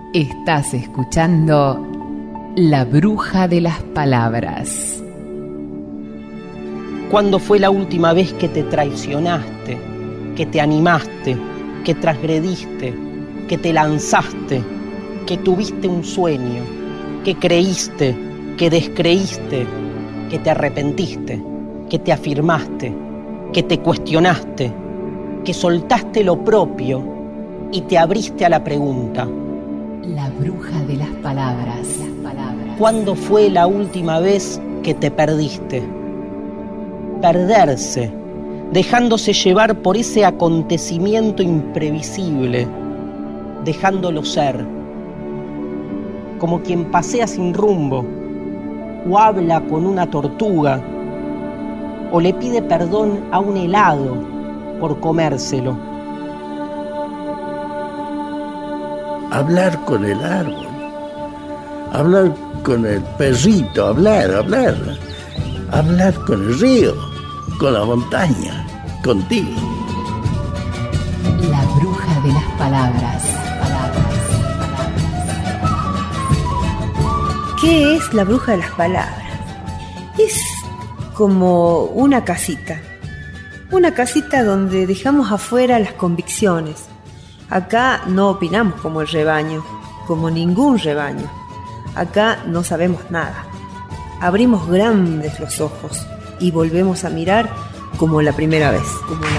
Estás escuchando La Bruja de las Palabras. ¿Cuándo fue la última vez que te traicionaste, que te animaste, que transgrediste, que te lanzaste, que tuviste un sueño, que creíste, que descreíste, que te arrepentiste, que te afirmaste, que te cuestionaste, que soltaste lo propio y te abriste a la pregunta? La Bruja de las Palabras. ¿Cuándo fue la última vez que te perdiste? Perderse, dejándose llevar por ese acontecimiento imprevisible, dejándolo ser, como quien pasea sin rumbo, o habla con una tortuga, o le pide perdón a un helado por comérselo. Hablar con el árbol, hablar con el perrito, hablar con el río, con la montaña, contigo. La Bruja de las Palabras. ¿Qué es la Bruja de las Palabras? Es como una casita donde dejamos afuera las convicciones. Acá no opinamos como el rebaño, como ningún rebaño. Acá no sabemos nada. Abrimos grandes los ojos y volvemos a mirar como la primera vez.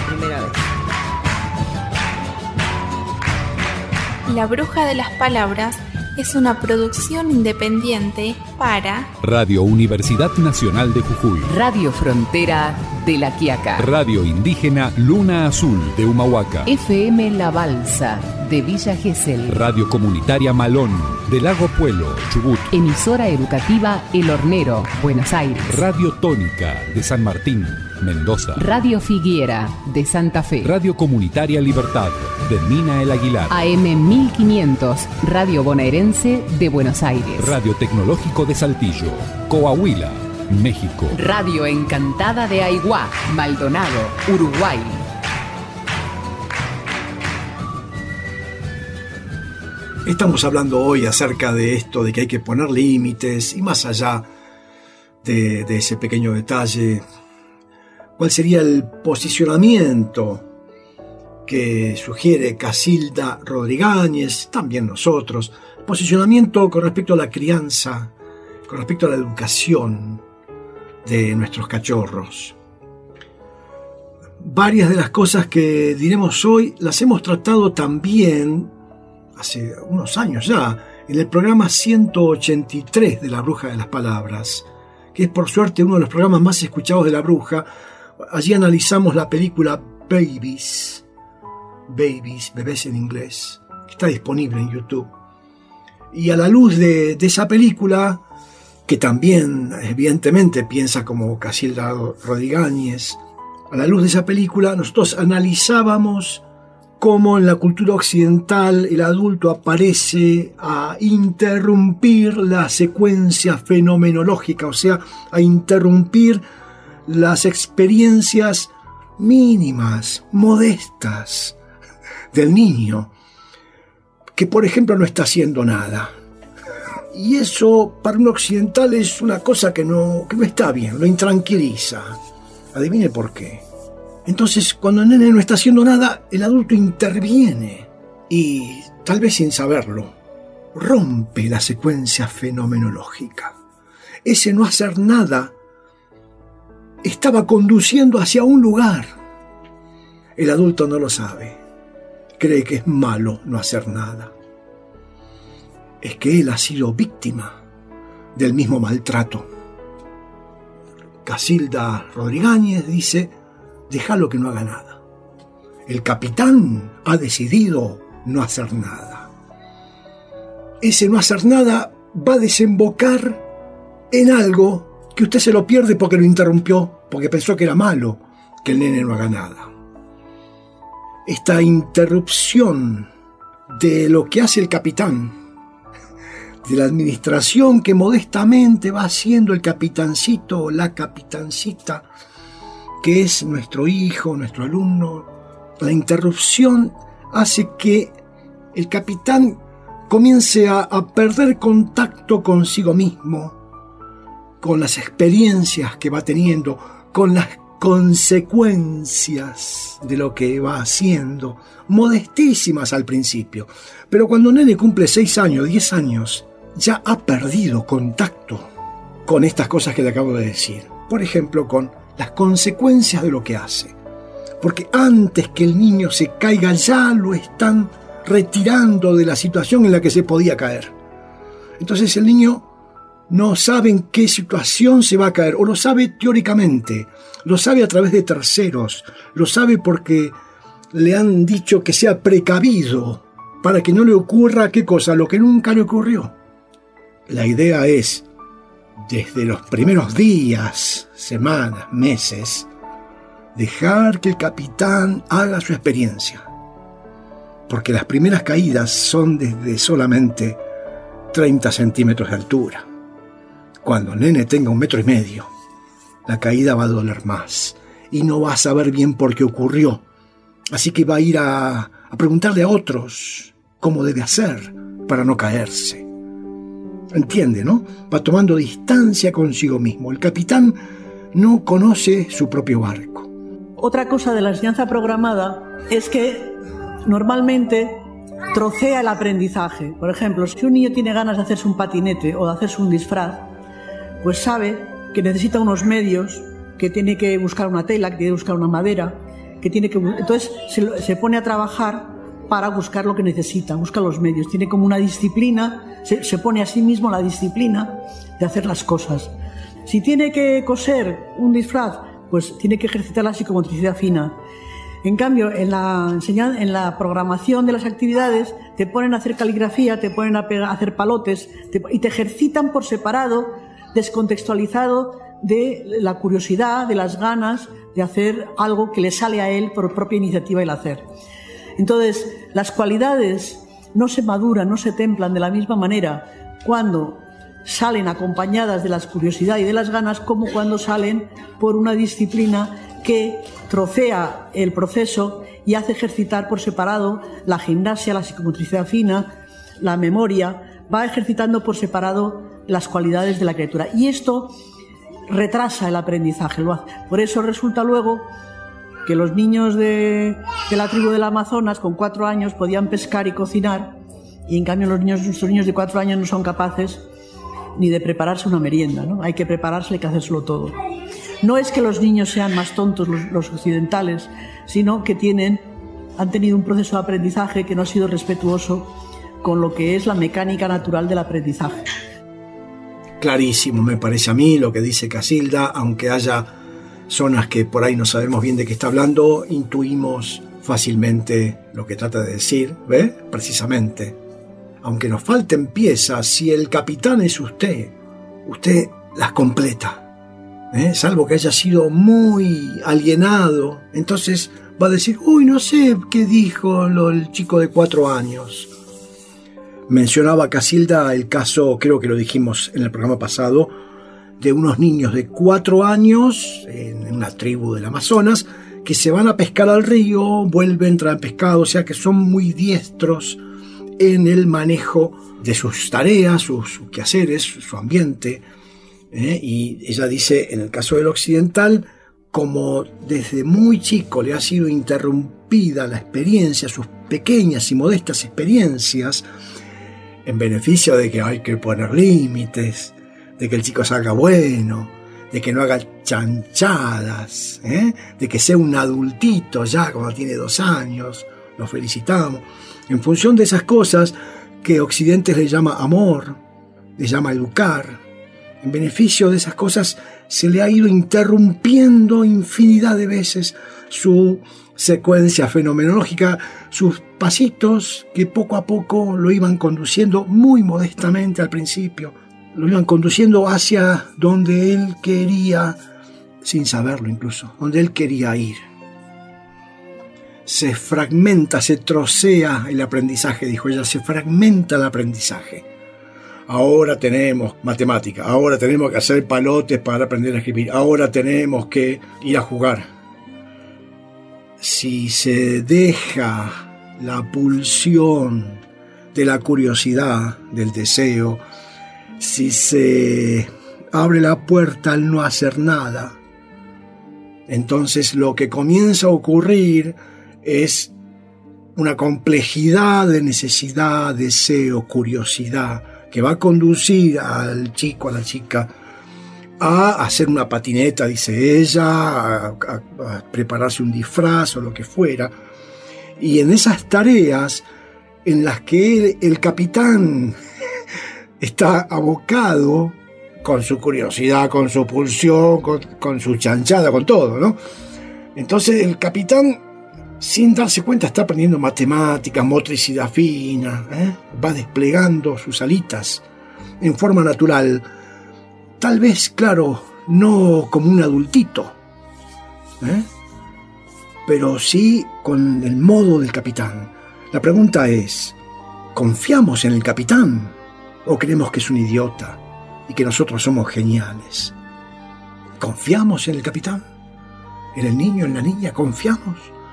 La Bruja de las Palabras es una producción independiente para Radio Universidad Nacional de Jujuy, Radio Frontera de La Quiaca, Radio Indígena Luna Azul de Humahuaca, FM La Balsa de Villa Gesell, Radio Comunitaria Malón de Lago Puelo, Chubut, Emisora Educativa El Hornero, Buenos Aires, Radio Tónica de San Martín, Mendoza, Radio Figuera de Santa Fe, Radio Comunitaria Libertad de Mina El Aguilar, AM 1500, Radio Bonaerense de Buenos Aires, Radio Tecnológico de Saltillo, Coahuila, México, Radio Encantada de Aiguá, Maldonado, Uruguay. Estamos hablando hoy acerca de esto, de que hay que poner límites y más allá de ese pequeño detalle, ¿cuál sería el posicionamiento que sugiere Casilda Rodríguez, también nosotros? Posicionamiento con respecto a la crianza, con respecto a la educación de nuestros cachorros. Varias de las cosas que diremos hoy las hemos tratado también hace unos años ya, en el programa 183 de La Bruja de las Palabras, que es por suerte uno de los programas más escuchados de La Bruja. Allí analizamos la película Babies, bebés en inglés, que está disponible en YouTube. Y a la luz de esa película, que también evidentemente piensa como Casilda Rodríguez, a la luz de esa película nosotros analizábamos cómo en la cultura occidental el adulto aparece a interrumpir la secuencia fenomenológica, o sea, a interrumpir las experiencias mínimas, modestas del niño, que por ejemplo no está haciendo nada. Y eso para un occidental es una cosa que no está bien, lo intranquiliza. Adivine por qué. Entonces, cuando el nene no está haciendo nada, el adulto interviene y, tal vez sin saberlo, rompe la secuencia fenomenológica. Ese no hacer nada estaba conduciendo hacia un lugar. El adulto no lo sabe. Cree que es malo no hacer nada. Es que él ha sido víctima del mismo maltrato. Casilda Rodríguez dice: déjalo que no haga nada. El capitán ha decidido no hacer nada. Ese no hacer nada va a desembocar en algo que usted se lo pierde porque lo interrumpió, porque pensó que era malo que el nene no haga nada. Esta interrupción de lo que hace el capitán, de la administración que modestamente va haciendo el capitancito o la capitancita, que es nuestro hijo, nuestro alumno, la interrupción hace que el capitán comience a perder contacto consigo mismo, con las experiencias que va teniendo, con las consecuencias de lo que va haciendo, modestísimas al principio. Pero cuando un nene cumple 6 años, 10 años, ya ha perdido contacto con estas cosas que le acabo de decir. Por ejemplo, con las consecuencias de lo que hace. Porque antes que el niño se caiga, ya lo están retirando de la situación en la que se podía caer. Entonces el niño no sabe en qué situación se va a caer, o lo sabe teóricamente, lo sabe a través de terceros, lo sabe porque le han dicho que sea precavido para que no le ocurra ¿qué cosa? Lo que nunca le ocurrió. La idea es, desde los primeros días, semanas, meses, dejar que el capitán haga su experiencia. Porque las primeras caídas son desde solamente 30 centímetros de altura. Cuando el nene tenga 1,5 metros, la caída va a doler más y no va a saber bien por qué ocurrió. Así que va a ir a preguntarle a otros cómo debe hacer para no caerse. Entiende, ¿no? Va tomando distancia consigo mismo. El capitán no conoce su propio barco. Otra cosa de la enseñanza programada es que normalmente trocea el aprendizaje. Por ejemplo, si un niño tiene ganas de hacerse un patinete o de hacerse un disfraz, pues sabe que necesita unos medios, que tiene que buscar una tela, que tiene que buscar una madera, entonces se pone a trabajar para buscar lo que necesita, busca los medios, tiene como una disciplina, se pone a sí mismo la disciplina de hacer las cosas. Si tiene que coser un disfraz, pues tiene que ejercitar la psicomotricidad fina. En cambio, en la programación de las actividades te ponen a hacer caligrafía, te ponen a hacer palotes y te ejercitan por separado, descontextualizado de la curiosidad, de las ganas de hacer algo que le sale a él por propia iniciativa el hacer. Entonces, las cualidades no se maduran, no se templan de la misma manera cuando salen acompañadas de la curiosidad y de las ganas como cuando salen por una disciplina que trocea el proceso y hace ejercitar por separado la gimnasia, la psicomotricidad fina, la memoria, va ejercitando por separado las cualidades de la criatura. Y esto retrasa el aprendizaje. Por eso resulta luego que los niños de la tribu del Amazonas con 4 años podían pescar y cocinar, y en cambio nuestros niños de 4 años no son capaces ni de prepararse una merienda, ¿no? Hay que prepararse, hay que hacérselo todo. No es que los niños sean más tontos los occidentales, sino que han tenido un proceso de aprendizaje que no ha sido respetuoso con lo que es la mecánica natural del aprendizaje. Clarísimo, me parece a mí lo que dice Casilda, aunque haya zonas que por ahí no sabemos bien de qué está hablando, intuimos fácilmente lo que trata de decir, ¿ve? Precisamente. Aunque nos falten piezas, si el capitán es usted las completa, salvo que haya sido muy alienado, entonces va a decir, no sé qué dijo el chico de 4 años. Mencionaba Casilda el caso, creo que lo dijimos en el programa pasado, de unos niños de 4 años en una tribu del Amazonas que se van a pescar al río, vuelven, traen pescado, o sea que son muy diestros en el manejo de sus tareas, sus quehaceres, su ambiente. Y ella dice, en el caso del occidental, como desde muy chico le ha sido interrumpida la experiencia, sus pequeñas y modestas experiencias, en beneficio de que hay que poner límites, de que el chico salga bueno, de que no haga chanchadas, de que sea un adultito ya cuando tiene 2 años, lo felicitamos. En función de esas cosas que Occidente le llama amor, le llama educar, en beneficio de esas cosas se le ha ido interrumpiendo infinidad de veces su secuencia fenomenológica, sus pasitos que poco a poco lo iban conduciendo muy modestamente al principio, lo iban conduciendo hacia donde él quería, sin saberlo incluso, donde él quería ir. Se fragmenta, se trocea el aprendizaje, dijo ella, se fragmenta el aprendizaje. Ahora tenemos matemática, ahora tenemos que hacer palotes para aprender a escribir, ahora tenemos que ir a jugar. Si se deja la pulsión de la curiosidad, del deseo, si se abre la puerta al no hacer nada, entonces lo que comienza a ocurrir es una complejidad de necesidad, deseo, curiosidad, que va a conducir al chico, a la chica, a hacer una patineta, dice ella, a prepararse un disfraz o lo que fuera. Y en esas tareas en las que el capitán está abocado, con su curiosidad, con su pulsión, con su chanchada, con todo, ¿no? Entonces el capitán, sin darse cuenta, está aprendiendo matemáticas, motricidad fina, va desplegando sus alitas en forma natural. Tal vez, claro, no como un adultito, pero sí con el modo del capitán. La pregunta es, ¿confiamos en el capitán o creemos que es un idiota y que nosotros somos geniales? ¿Confiamos en el capitán? ¿En el niño, en la niña? ¿Confiamos?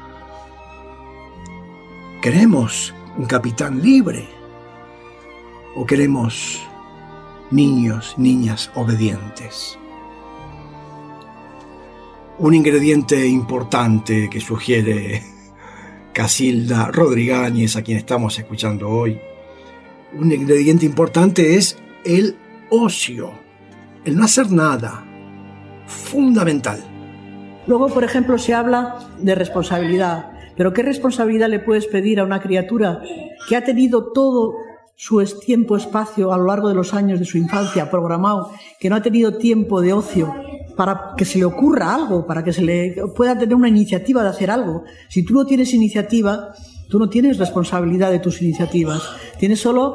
¿Queremos un capitán libre? ¿O queremos niños, niñas obedientes? Un ingrediente importante que sugiere Casilda Rodrigáñez, a quien estamos escuchando hoy, un ingrediente importante es el ocio, el no hacer nada, fundamental. Luego, por ejemplo, se habla de responsabilidad. Pero ¿qué responsabilidad le puedes pedir a una criatura que ha tenido todo su tiempo-espacio a lo largo de los años de su infancia programado, que no ha tenido tiempo de ocio para que se le ocurra algo, para que se le pueda tener una iniciativa de hacer algo? Si tú no tienes iniciativa, tú no tienes responsabilidad de tus iniciativas, tienes solo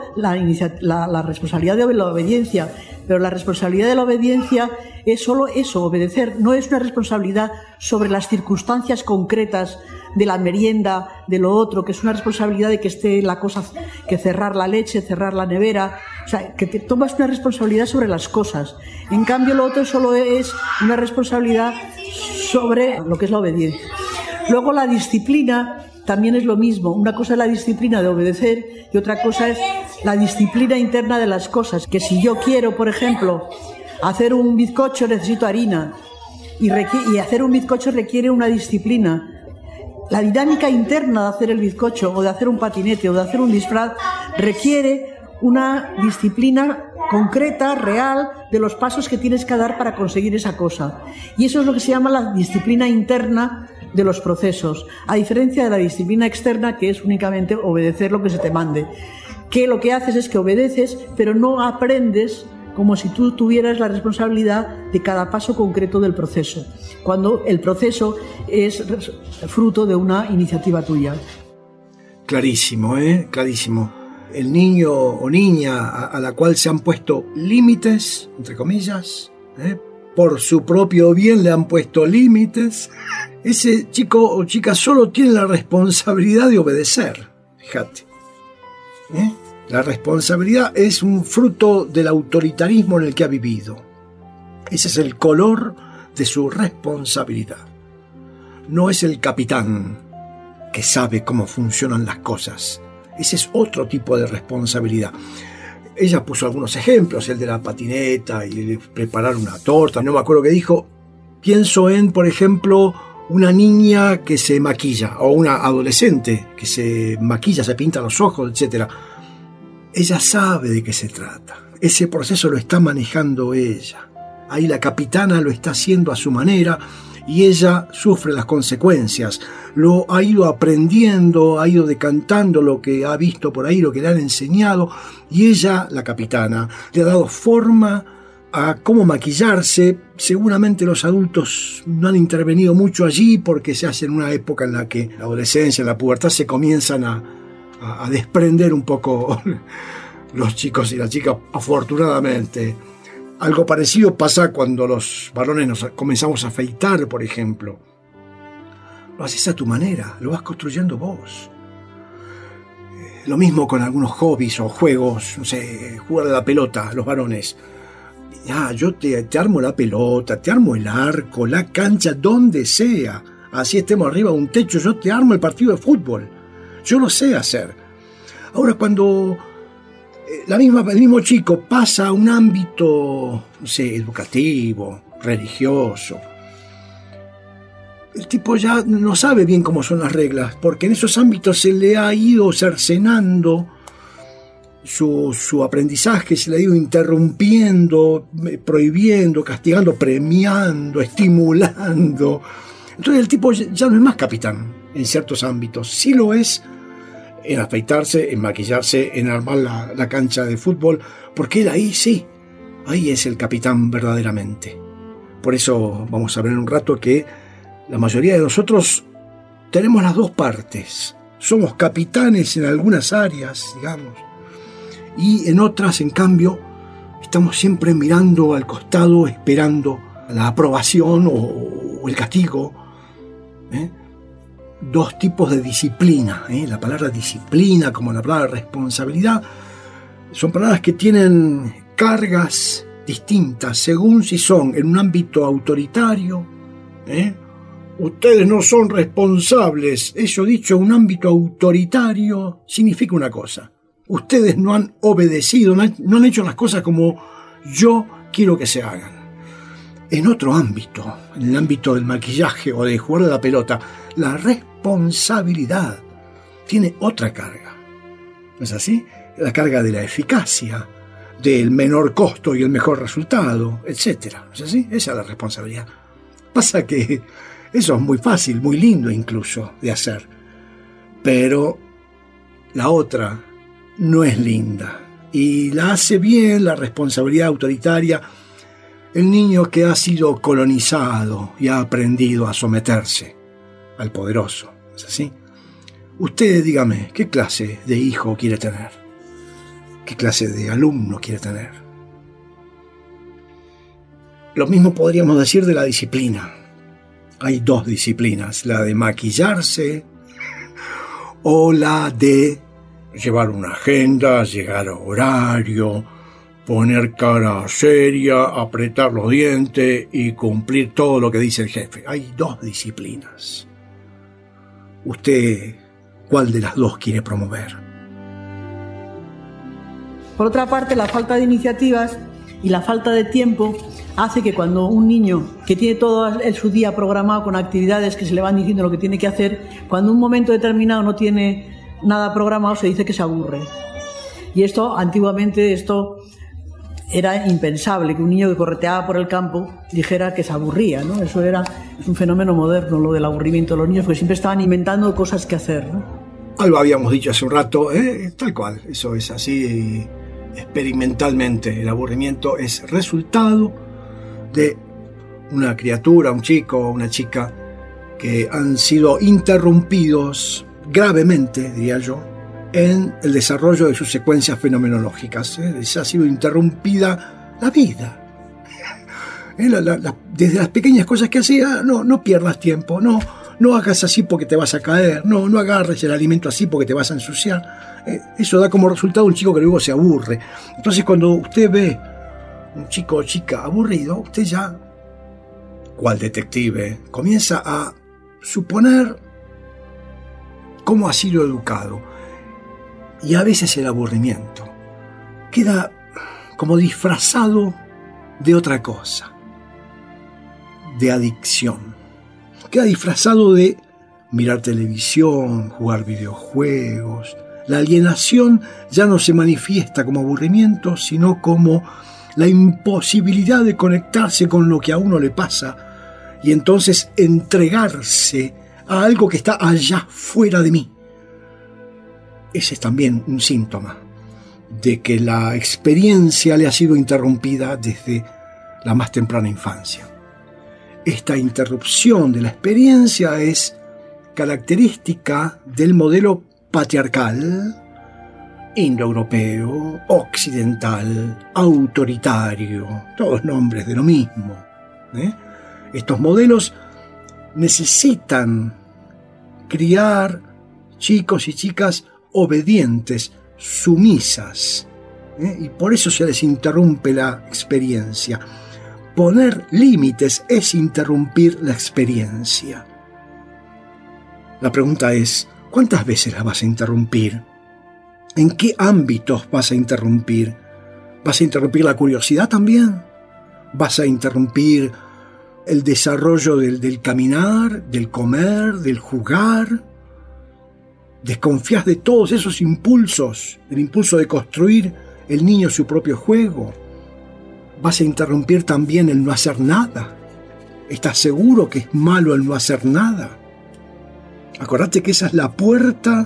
la responsabilidad de la obediencia, pero la responsabilidad de la obediencia es solo eso, obedecer, no es una responsabilidad sobre las circunstancias concretas de la merienda, de lo otro, que es una responsabilidad de que esté la cosa, que cerrar la leche, cerrar la nevera, o sea, que te tomas una responsabilidad sobre las cosas. En cambio, lo otro solo es una responsabilidad sobre lo que es la obediencia. Luego, la disciplina también es lo mismo. Una cosa es la disciplina de obedecer y otra cosa es la disciplina interna de las cosas. Que si yo quiero, por ejemplo, hacer un bizcocho, necesito harina, y hacer un bizcocho requiere una disciplina. La dinámica interna de hacer el bizcocho o de hacer un patinete o de hacer un disfraz requiere una disciplina concreta, real, de los pasos que tienes que dar para conseguir esa cosa. Y eso es lo que se llama la disciplina interna de los procesos, a diferencia de la disciplina externa, que es únicamente obedecer lo que se te mande. Que lo que haces es que obedeces, pero no aprendes como si tú tuvieras la responsabilidad de cada paso concreto del proceso, cuando el proceso es fruto de una iniciativa tuya. Clarísimo, clarísimo. El niño o niña a la cual se han puesto límites, entre comillas, por su propio bien le han puesto límites, ese chico o chica solo tiene la responsabilidad de obedecer, fíjate. La responsabilidad es un fruto del autoritarismo en el que ha vivido. Ese es el color de su responsabilidad. No es el capitán que sabe cómo funcionan las cosas. Ese es otro tipo de responsabilidad. Ella puso algunos ejemplos, el de la patineta y el de preparar una torta. No me acuerdo qué dijo. Pienso en, por ejemplo, una niña que se maquilla o una adolescente que se maquilla, se pinta los ojos, etc. Ella sabe de qué se trata. Ese proceso lo está manejando ella. Ahí la capitana lo está haciendo a su manera y ella sufre las consecuencias. Lo ha ido aprendiendo, ha ido decantando lo que ha visto por ahí, lo que le han enseñado, y ella, la capitana, le ha dado forma a cómo maquillarse. Seguramente los adultos no han intervenido mucho allí porque se hace en una época en la que la adolescencia, la pubertad se comienzan a desprender un poco los chicos y las chicas, afortunadamente. Algo parecido pasa cuando los varones nos comenzamos a afeitar, por ejemplo. Lo haces a tu manera, lo vas construyendo vos. Lo mismo con algunos hobbies o juegos, no sé, jugar a la pelota, los varones. Ya, yo te armo la pelota, te armo el arco, la cancha, donde sea. Así estemos arriba de un techo, yo te armo el partido de fútbol. Yo lo sé hacer. Ahora, cuando el mismo chico pasa a un ámbito, no sé, educativo, religioso, el tipo ya no sabe bien cómo son las reglas, porque en esos ámbitos se le ha ido cercenando su aprendizaje, se le ha ido interrumpiendo, prohibiendo, castigando, premiando, estimulando. Entonces el tipo ya no es más capitán en ciertos ámbitos. Sí lo es en afeitarse, en maquillarse, en armar la cancha de fútbol, porque él ahí sí, ahí es el capitán verdaderamente. Por eso vamos a ver en un rato que la mayoría de nosotros tenemos las dos partes. Somos capitanes en algunas áreas, digamos, y en otras, en cambio, estamos siempre mirando al costado, esperando la aprobación o el castigo. Dos tipos de disciplina. La palabra disciplina, como la palabra responsabilidad, son palabras que tienen cargas distintas según si son en un ámbito autoritario. Ustedes no son responsables. Eso dicho en un ámbito autoritario significa una cosa: ustedes no han obedecido, no han hecho las cosas como yo quiero que se hagan. En otro ámbito, en el ámbito del maquillaje o de jugar a la pelota, la responsabilidad tiene otra carga. ¿No es así? La carga de la eficacia, del menor costo y el mejor resultado, etc. ¿No es así? Esa es la responsabilidad. Pasa que eso es muy fácil, muy lindo incluso de hacer. Pero la otra no es linda. Y la hace bien la responsabilidad autoritaria el niño que ha sido colonizado y ha aprendido a someterse al poderoso. ¿Es así? Usted dígame, ¿qué clase de hijo quiere tener? ¿Qué clase de alumno quiere tener? Lo mismo podríamos decir de la disciplina. Hay dos disciplinas, la de maquillarse o la de llevar una agenda, llegar a horario, poner cara seria, apretar los dientes y cumplir todo lo que dice el jefe. Hay dos disciplinas. ¿Usted cuál de las dos quiere promover? Por otra parte, la falta de iniciativas y la falta de tiempo hace que cuando un niño que tiene todo su día programado con actividades que se le van diciendo lo que tiene que hacer, cuando un momento determinado no tiene nada programado, se dice que se aburre. Y antiguamente era impensable, que un niño que correteaba por el campo dijera que se aburría, ¿no? Eso es un fenómeno moderno, lo del aburrimiento de los niños, porque siempre estaban inventando cosas que hacer, ¿no? Algo habíamos dicho hace un rato, tal cual, eso es así experimentalmente. El aburrimiento es resultado de una criatura, un chico o una chica que han sido interrumpidos gravemente, diría yo, en el desarrollo de sus secuencias fenomenológicas. Les ha sido interrumpida la vida. Desde las pequeñas cosas que hacía, no pierdas tiempo, no hagas así porque te vas a caer, no agarres el alimento así porque te vas a ensuciar. Eso da como resultado un chico que luego se aburre. Entonces, cuando usted ve un chico o chica aburrido, usted ya, cual detective, comienza a suponer cómo ha sido educado. Y a veces el aburrimiento queda como disfrazado de otra cosa, de adicción. Queda disfrazado de mirar televisión, jugar videojuegos. La alienación ya no se manifiesta como aburrimiento, sino como la imposibilidad de conectarse con lo que a uno le pasa y entonces entregarse a algo que está allá fuera de mí. Ese es también un síntoma de que la experiencia le ha sido interrumpida desde la más temprana infancia. Esta interrupción de la experiencia es característica del modelo patriarcal, indoeuropeo, occidental, autoritario, todos nombres de lo mismo. Estos modelos necesitan criar chicos y chicas obedientes, sumisas, y por eso se les interrumpe la experiencia. Poner límites es interrumpir la experiencia. La pregunta es, ¿cuántas veces la vas a interrumpir ¿En qué ámbitos vas a interrumpir? ¿Vas a interrumpir la curiosidad también? ¿Vas a interrumpir el desarrollo del caminar, del comer, del jugar? ¿Desconfías de todos esos impulsos, el impulso de construir el niño su propio juego? ¿Vas a interrumpir también el no hacer nada? ¿Estás seguro que es malo el no hacer nada? Acordate que esa es la puerta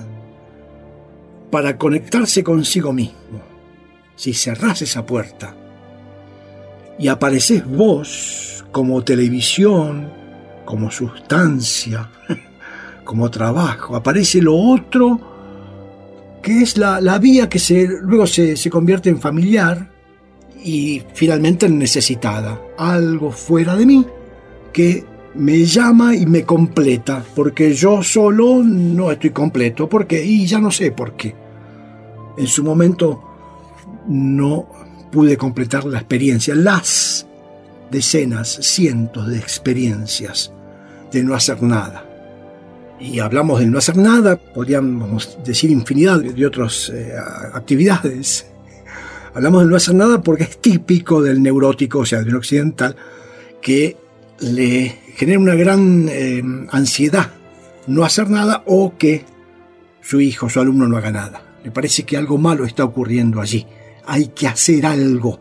para conectarse consigo mismo. Si cerrás esa puerta y aparecés vos como televisión, como sustancia, como trabajo, aparece lo otro, que es la vía que luego se convierte en familiar y finalmente en necesitada. Algo fuera de mí que me llama y me completa, porque yo solo no estoy completo, y ya no sé por qué. En su momento no pude completar la experiencia, las decenas, cientos de experiencias de no hacer nada. Y hablamos de no hacer nada, podríamos decir infinidad de otras actividades. Hablamos de no hacer nada porque es típico del neurótico, o sea, del occidental, que le genera una gran ansiedad no hacer nada o que su hijo, su alumno no haga nada. Le parece que algo malo está ocurriendo allí. Hay que hacer algo.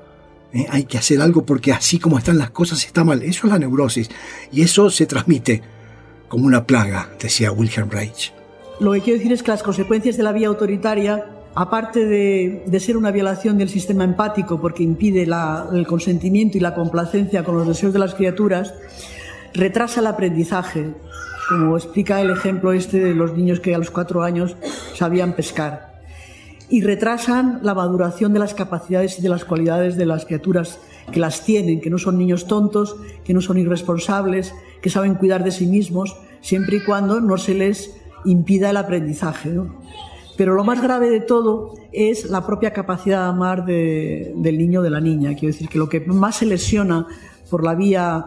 Hay que hacer algo porque así como están las cosas está mal. Eso es la neurosis. Y eso se transmite como una plaga, decía Wilhelm Reich. Lo que quiero decir es que las consecuencias de la vía autoritaria, aparte de ser una violación del sistema empático porque impide el consentimiento y la complacencia con los deseos de las criaturas, retrasa el aprendizaje, como explica el ejemplo de los niños que a los 4 años sabían pescar. Y retrasan la maduración de las capacidades y de las cualidades de las criaturas que las tienen, que no son niños tontos, que no son irresponsables, que saben cuidar de sí mismos, siempre y cuando no se les impida el aprendizaje, ¿no? Pero lo más grave de todo es la propia capacidad de amar del niño o de la niña. Quiero decir que lo que más se lesiona por la vía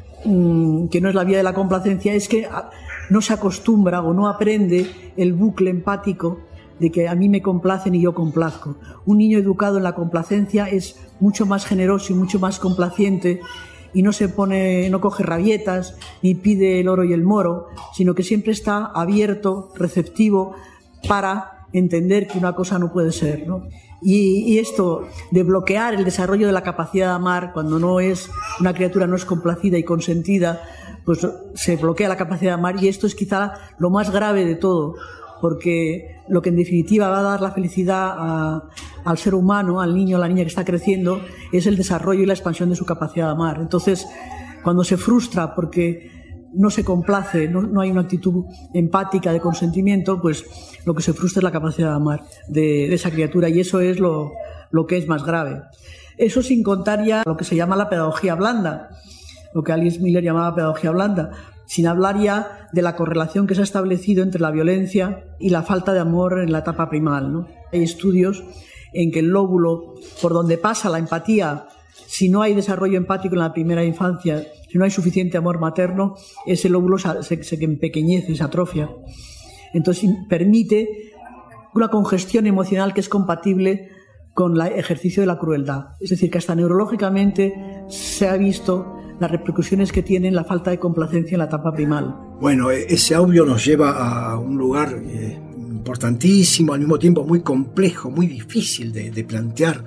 que no es la vía de la complacencia es que no se acostumbra o no aprende el bucle empático de que a mí me complacen y yo complazco. Un niño educado en la complacencia es mucho más generoso y mucho más complaciente y no coge rabietas ni pide el oro y el moro, sino que siempre está abierto, receptivo para entender que una cosa no puede ser, ¿no? Y esto de bloquear el desarrollo de la capacidad de amar cuando una criatura no es complacida y consentida, pues se bloquea la capacidad de amar, y esto es quizá lo más grave de todo, porque lo que en definitiva va a dar la felicidad al ser humano, al niño o la niña que está creciendo, es el desarrollo y la expansión de su capacidad de amar. Entonces, cuando se frustra porque no se complace, no hay una actitud empática de consentimiento, pues lo que se frustra es la capacidad de amar de esa criatura, y eso es lo que es más grave. Eso sin contar ya lo que se llama la pedagogía blanda, lo que Alice Miller llamaba pedagogía blanda, sin hablar ya de la correlación que se ha establecido entre la violencia y la falta de amor en la etapa primal, ¿no? Hay estudios en que el lóbulo por donde pasa la empatía, si no hay desarrollo empático en la primera infancia, si no hay suficiente amor materno, ese lóbulo se empequeñece, se atrofia. Entonces permite una congestión emocional que es compatible con el ejercicio de la crueldad. Es decir, que hasta neurológicamente se ha visto las repercusiones que tiene la falta de complacencia en la etapa primal. Bueno, ese audio nos lleva a un lugar importantísimo, al mismo tiempo muy complejo, muy difícil de plantear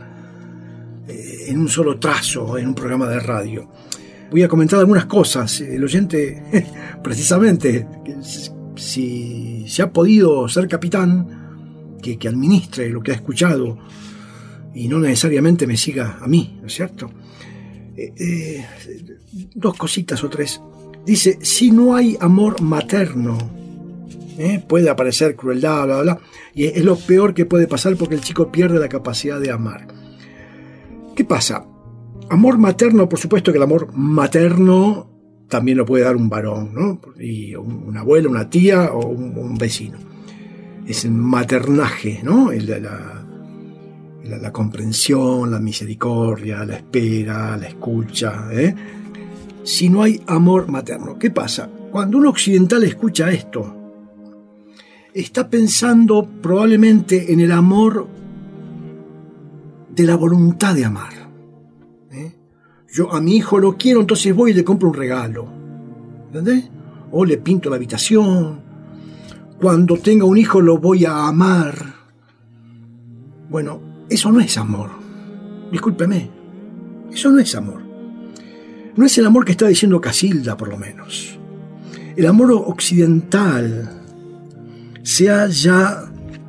en un solo trazo, en un programa de radio. Voy a comentar algunas cosas. El oyente, precisamente, si se ha podido ser capitán, que administre lo que ha escuchado y no necesariamente me siga a mí, ¿no es cierto? 2 cositas o 3. Dice, si no hay amor materno, puede aparecer crueldad, bla, bla, y es lo peor que puede pasar porque el chico pierde la capacidad de amar. ¿Qué pasa? Amor materno, por supuesto que el amor materno también lo puede dar un varón, ¿no? Y una abuela, una tía o un vecino. Es el maternaje, ¿no? La comprensión, la misericordia, la espera, la escucha, Si no hay amor materno, ¿qué pasa? Cuando un occidental escucha esto, está pensando probablemente en el amor de la voluntad de amar. Yo a mi hijo lo quiero, entonces voy y le compro un regalo. ¿Entendés? O le pinto la habitación. Cuando tenga un hijo lo voy a amar. Bueno, eso no es amor. Discúlpeme. Eso no es amor. No es el amor que está diciendo Casilda, por lo menos. El amor occidental se ha ya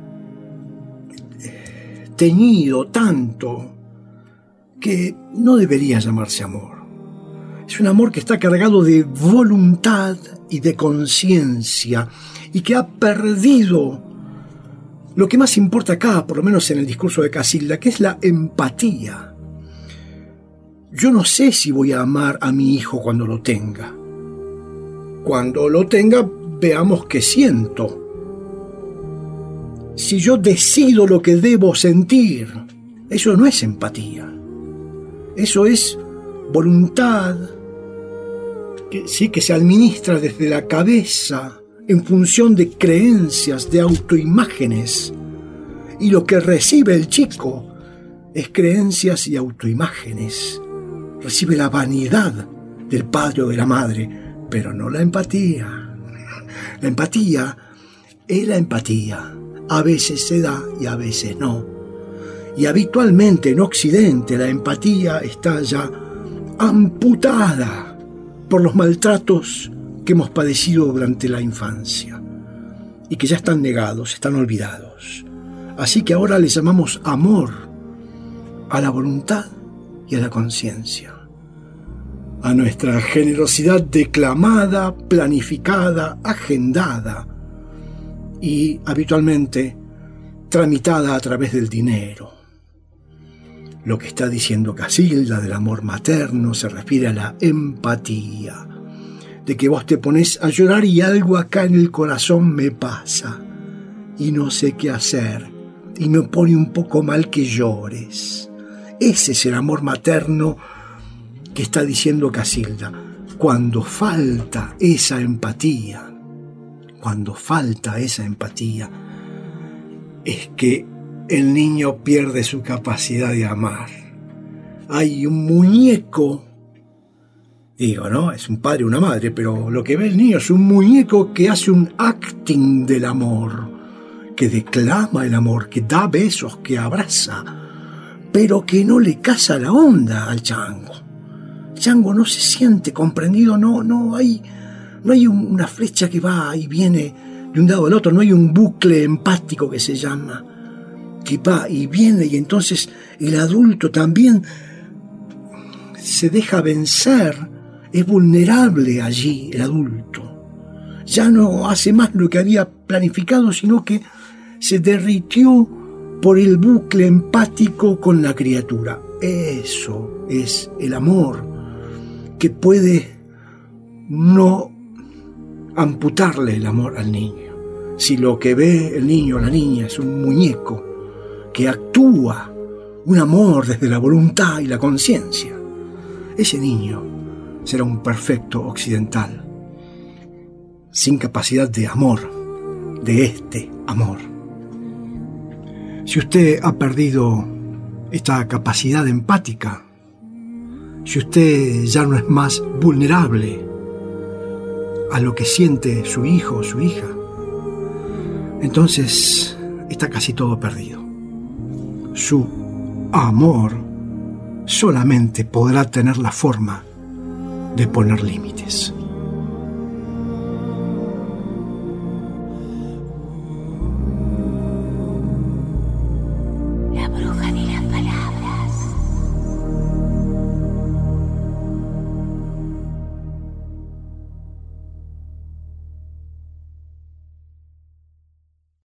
teñido tanto que no debería llamarse amor. Es un amor que está cargado de voluntad y de conciencia y que ha perdido lo que más importa acá, por lo menos en el discurso de Casilda, que es la empatía. Yo no sé si voy a amar a mi hijo cuando lo tenga. Cuando lo tenga, veamos qué siento. Si yo decido lo que debo sentir, eso no es empatía. Eso es voluntad que sí que se administra desde la cabeza en función de creencias, de autoimágenes. Y lo que recibe el chico es creencias y autoimágenes. Recibe la vanidad del padre o de la madre, pero no la empatía. La empatía es la empatía. A veces se da y a veces no. Y habitualmente en Occidente la empatía está ya amputada por los maltratos que hemos padecido durante la infancia y que ya están negados, están olvidados. Así que ahora le llamamos amor a la voluntad y a la conciencia, a nuestra generosidad declamada, planificada, agendada y habitualmente tramitada a través del dinero. Lo que está diciendo Casilda del amor materno se refiere a la empatía, de que vos te pones a llorar y algo acá en el corazón me pasa y no sé qué hacer y me pone un poco mal que llores. Ese es el amor materno que está diciendo Casilda. Cuando falta esa empatía, es que el niño pierde su capacidad de amar. Hay un muñeco, digo, ¿no? Es un padre o una madre, pero lo que ve el niño es un muñeco que hace un acting del amor, que declama el amor, que da besos, que abraza, pero que no le caza la onda al chango. El chango no se siente comprendido, no hay una flecha que va y viene de un lado al otro, no hay un bucle empático que se llama, que va y viene, y entonces el adulto también se deja vencer, es vulnerable allí el adulto. Ya no hace más lo que había planificado, sino que se derritió por el bucle empático con la criatura. Eso es el amor, que puede no amputarle el amor al niño. Si lo que ve el niño o la niña es un muñeco que actúa un amor desde la voluntad y la conciencia, ese niño será un perfecto occidental, sin capacidad de amor, de este amor. Si usted ha perdido esta capacidad empática, si usted ya no es más vulnerable a lo que siente su hijo o su hija, entonces está casi todo perdido. Su amor solamente podrá tener la forma de poner límites.